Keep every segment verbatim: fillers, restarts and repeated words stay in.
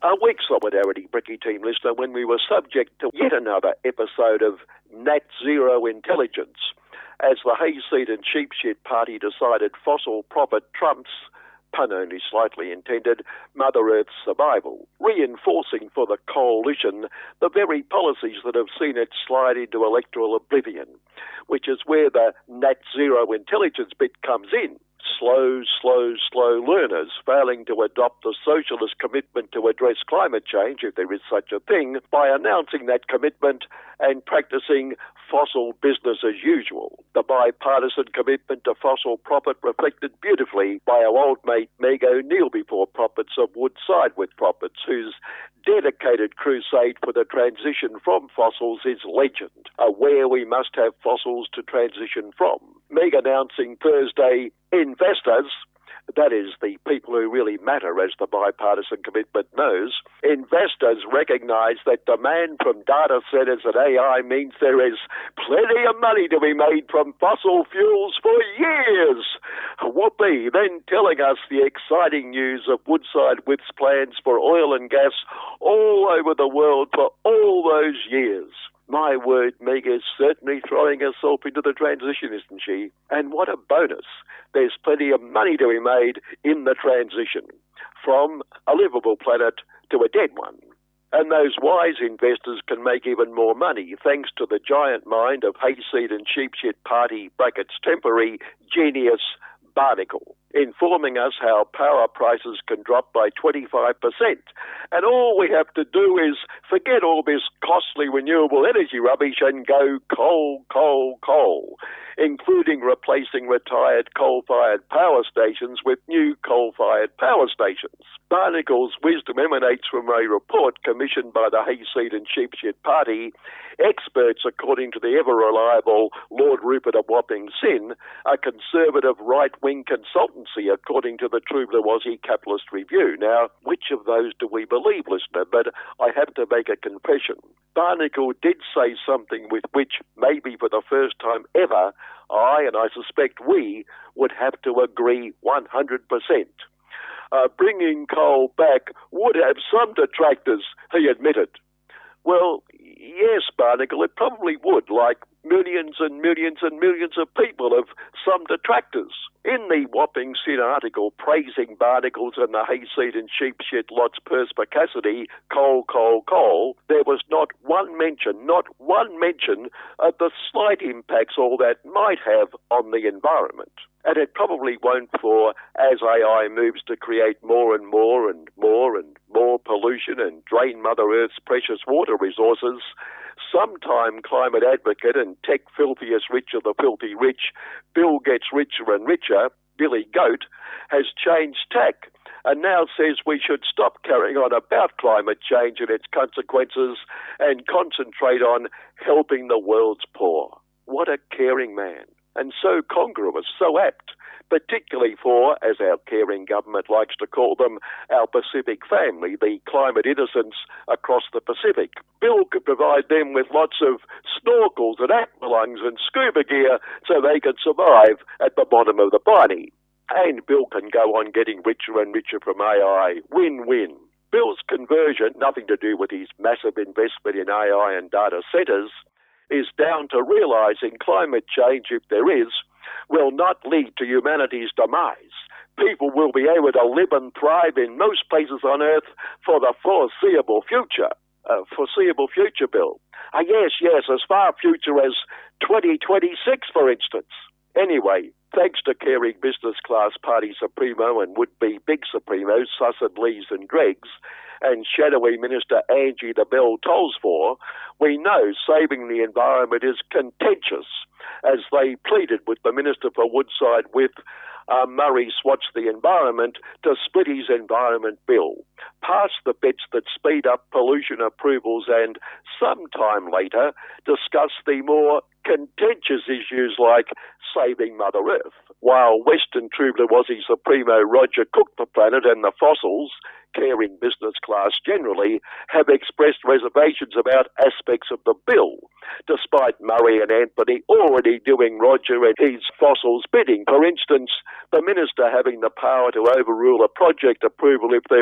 A week solidarity, Bricky Team listener, when we were subject to yet another episode of Nat Zero Intelligence, as the hayseed and sheep shit party decided fossil profit trumps, pun only slightly intended, Mother Earth's survival, reinforcing for the coalition the very policies that have seen it slide into electoral oblivion, which is where the Nat Zero Intelligence bit comes in. Slow, slow, slow learners failing to adopt the socialist commitment to address climate change, if there is such a thing, by announcing that commitment and practicing fossil business as usual. The bipartisan commitment to fossil profit reflected beautifully by our old mate Meg O'Neill before profits of Woodside with Profits, whose dedicated crusade for the transition from fossils is legend, aware we must have fossils to transition from. Meg announcing Thursday, investors, that is the people who really matter as the bipartisan commitment knows, investors recognise that demand from data centres and A I means there is plenty of money to be made from fossil fuels for years. Whoopee, then telling us the exciting news of Woodside with plans for oil and gas all over the world for all those years. My word, Meg is certainly throwing herself into the transition, isn't she? And what a bonus. There's plenty of money to be made in the transition, from a livable planet to a dead one. And those wise investors can make even more money thanks to the giant mind of hayseed and sheepshit party brackets temporary genius Barnacle, informing us how power prices can drop by twenty-five percent. And all we have to do is forget all this costly renewable energy rubbish and go coal, coal, coal, including replacing retired coal-fired power stations with new coal-fired power stations. Barnacle's wisdom emanates from a report commissioned by the hayseed and sheepshit party. Experts, according to the ever-reliable Lord Rupert of Wapping Sin, a conservative right-wing consultancy, according to the True Blue Aussie Capitalist Review. Now, which of those do we believe, listener? But I have to make a confession. Barnacle did say something with which, maybe for the first time ever, I, and I suspect we, would have to agree one hundred percent. Uh, bringing coal back would have some detractors, he admitted. Well, yes, Barnacle, it probably would, like millions and millions and millions of people have some detractors. In the Wapping Sin article praising Barnacles and the hayseed and sheepshit lot's perspicacity, coal, coal, coal, there was not one mention, not one mention of the slight impacts all that might have on the environment. And it probably won't, for as A I moves to create more and more and more and more pollution and drain Mother Earth's precious water resources, sometime climate advocate and tech filthiest rich of the filthy rich, Bill gets richer and richer, Billy Goat, has changed tack and now says we should stop carrying on about climate change and its consequences and concentrate on helping the world's poor. What a caring man. And so congruous, so apt, particularly for, as our caring government likes to call them, our Pacific family, the climate innocents across the Pacific. Bill could provide them with lots of snorkels and aqualungs and scuba gear so they could survive at the bottom of the Piney. And Bill can go on getting richer and richer from A I. Win-win. Bill's conversion, nothing to do with his massive investment in A I and data centres, is down to realising climate change, if there is, will not lead to humanity's demise. People will be able to live and thrive in most places on Earth for the foreseeable future. Uh, foreseeable future, Bill. Uh, yes, yes, as far future as twenty twenty-six, for instance. Anyway, thanks to caring business class party supremo and would-be big supremos, Sussed, Lees and Greggs, and shadowy Minister Angie the Bell tolls for, we know saving the environment is contentious, as they pleaded with the Minister for Woodside with uh, Murray Swats the Environment to split his environment bill, pass the bits that speed up pollution approvals and, sometime later, discuss the more contentious issues like saving Mother Earth. While Western True Blue Aussie Supremo Roger cooked the planet and the fossils, caring business class generally, have expressed reservations about aspects of the bill, despite Murray and Anthony already doing Roger and his fossils bidding. For instance, the Minister having the power to overrule a project approval if there were, quote,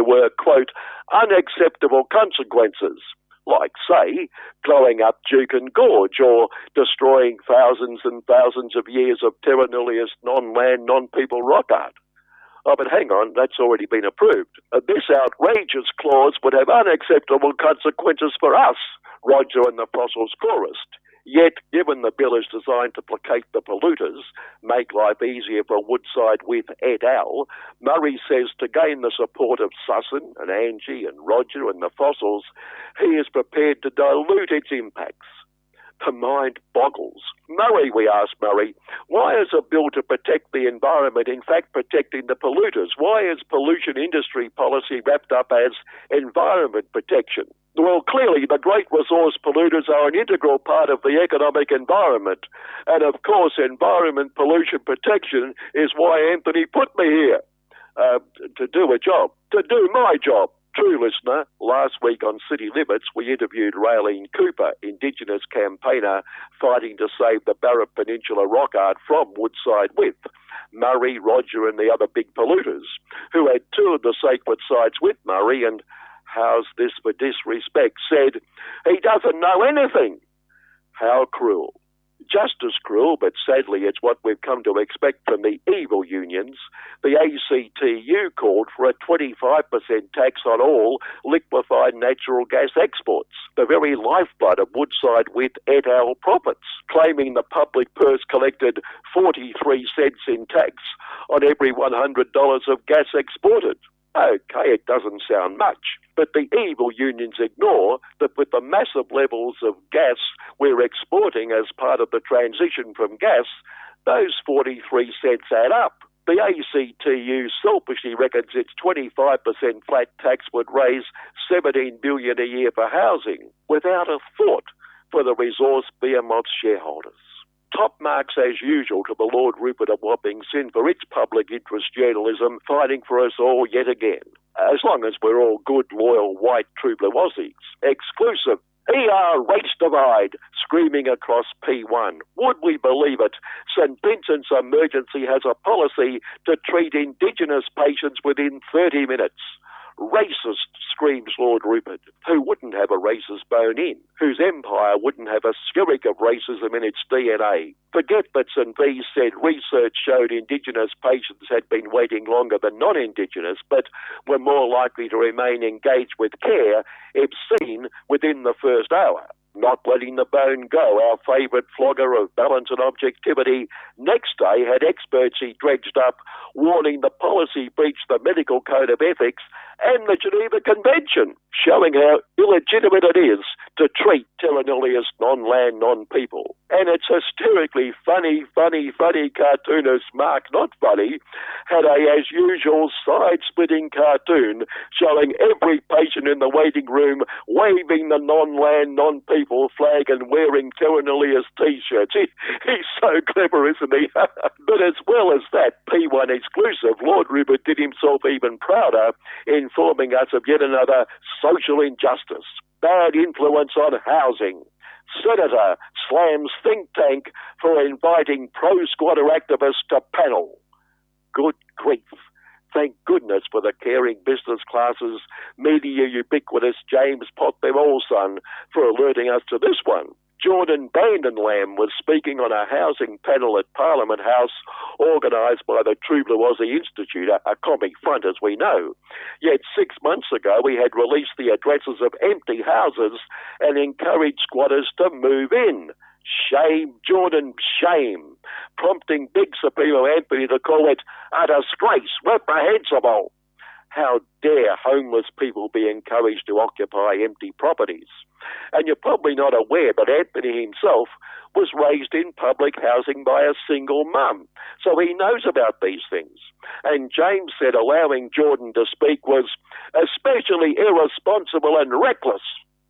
quote, unacceptable consequences, like, say, blowing up Juukan Gorge or destroying thousands and thousands of years of terra nullius non-land, non-people rock art. Oh, but hang on, that's already been approved. Uh, this outrageous clause would have unacceptable consequences for us, Roger and the Fossils chorused. Yet, given the bill is designed to placate the polluters, make life easier for Woodside with et al., Murray says to gain the support of Sussan and Angie and Roger and the Fossils, he is prepared to dilute its impacts. The mind boggles. Murray, we ask Murray, why is a bill to protect the environment in fact protecting the polluters? Why is pollution industry policy wrapped up as environment protection? Well, clearly the great resource polluters are an integral part of the economic environment. And of course, environment pollution protection is why Anthony put me here, uh, to do a job, to do my job. True listener, last week on City Limits, we interviewed Raylene Cooper, Indigenous campaigner fighting to save the Barrett Peninsula rock art from Woodside with Murray, Roger and the other big polluters, who had toured the sacred sites with Murray and, how's this for disrespect, said he doesn't know anything. How cruel. Just as cruel, but sadly it's what we've come to expect from the evil unions, the A C T U called for a twenty-five percent tax on all liquefied natural gas exports, the very lifeblood of Woodside with et al. Profits, claiming the public purse collected forty-three cents in tax on every one hundred dollars of gas exported. Okay, it doesn't sound much, but the evil unions ignore that with the massive levels of gas we're exporting as part of the transition from gas, those forty-three cents add up. The A C T U selfishly reckons its twenty-five percent flat tax would raise seventeen billion dollars a year for housing, without a thought for the resource behemoth's shareholders. Top marks as usual to the Lord Rupert of Wapping Sin for its public interest journalism, fighting for us all yet again. As long as we're all good, loyal, white, true blue Aussies. Exclusive. E R race divide, screaming across P one. Would we believe it? St Vincent's Emergency has a policy to treat Indigenous patients within thirty minutes. Racist, screams Lord Rupert, who wouldn't have a racist bone in, whose empire wouldn't have a skerrick of racism in its D N A. Forget that St V's said research showed Indigenous patients had been waiting longer than non-Indigenous, but were more likely to remain engaged with care if seen within the first hour. Not letting the bone go, our favourite flogger of balance and objectivity, next day had experts he dredged up warning the policy breached the medical code of ethics and the Geneva Convention, showing how illegitimate it is to treat terra nullius non-land, non-people. And it's hysterically funny, funny, funny cartoonist Mark Not Funny had a, as usual, side-splitting cartoon showing every patient in the waiting room waving the non-land, non-people flag and wearing terra nullius T-shirts. He, he's so clever, isn't he? But as well as that P one exclusive, Lord Rupert did himself even prouder, informing us of yet another social injustice. Bad influence on housing. Senator slams think tank for inviting pro-squatter activists to panel. Good grief. Thank goodness for the caring business classes, media ubiquitous James Potbevallson for alerting us to this one. Jordan Bandenlam was speaking on a housing panel at Parliament House organised by the True Blue Aussie Institute, a, a comic front as we know. Yet six months ago we had released the addresses of empty houses and encouraged squatters to move in. Shame, Jordan, shame. Prompting Big Supremo Anthony to call it a disgrace, reprehensible. How dare homeless people be encouraged to occupy empty properties? And you're probably not aware, but Anthony himself was raised in public housing by a single mum, so he knows about these things. And James said allowing Jordan to speak was especially irresponsible and reckless,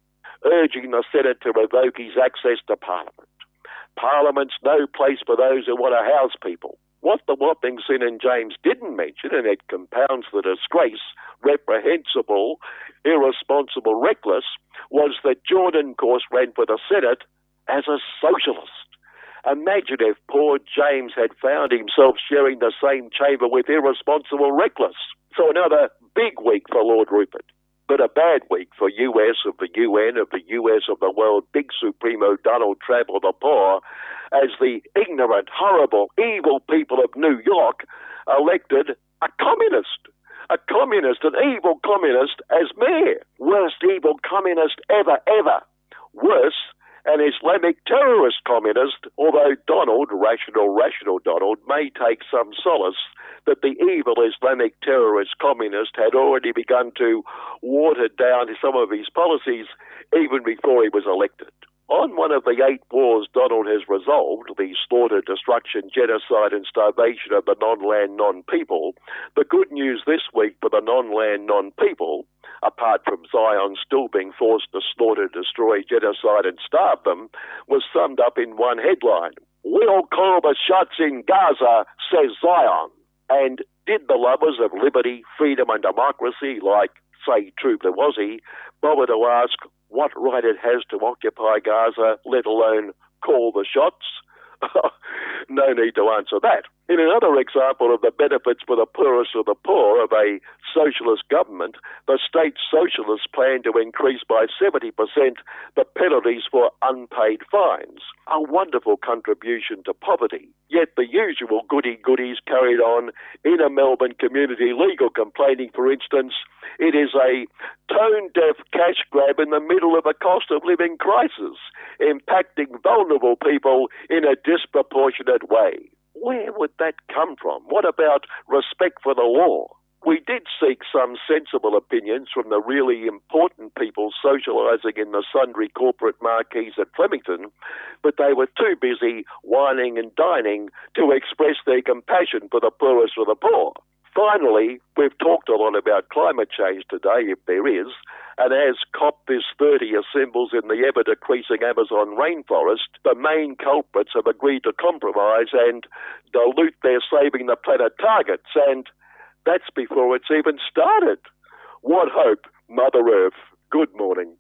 urging the Senate to revoke his access to Parliament. Parliament's no place for those who want to house people. What the Wapping Sin and James didn't mention, and it compounds the disgrace, reprehensible, irresponsible, reckless, was that Jordan, of course, ran for the Senate as a socialist. Imagine if poor James had found himself sharing the same chamber with irresponsible, reckless. So another big week for Lord Rupert, but a bad week for U S of the U N, of the U S of the world, big Supremo Donald Trump of the poor, as the ignorant, horrible, evil people of New York elected a communist. A communist, an evil communist as mayor. Worst evil communist ever, ever. Worse, an Islamic terrorist communist, although Donald, rational, rational Donald, may take some solace that the evil Islamic terrorist communist had already begun to water down some of his policies even before he was elected. On one of the eight wars Donald has resolved, the slaughter, destruction, genocide and starvation of the non-land, non-people, the good news this week for the non-land, non-people, apart from Zion still being forced to slaughter, destroy, genocide and starve them, was summed up in one headline. We'll call the shots in Gaza, says Zion. And did the lovers of liberty, freedom and democracy, like, say, True Blue Aussie, bother to ask what right it has to occupy Gaza, let alone call the shots? No need to answer that. In another example of the benefits for the poorest of the poor of a socialist government, the state socialists plan to increase by seventy percent the penalties for unpaid fines. A wonderful contribution to poverty. Yet the usual goody-goodies carried on. Inner Melbourne community legal complaining, for instance, it is a tone-deaf cash grab in the middle of a cost of living crisis, impacting vulnerable people in a disproportionate way. Where would that come from? What about respect for the law? We did seek some sensible opinions from the really important people socialising in the sundry corporate marquees at Flemington, but they were too busy whining and dining to express their compassion for the poorest of the poor. Finally, we've talked a lot about climate change today, if there is, and as COP this thirty assembles in the ever-decreasing Amazon rainforest, the main culprits have agreed to compromise and dilute their saving the planet targets, and that's before it's even started. What hope, Mother Earth? Good morning.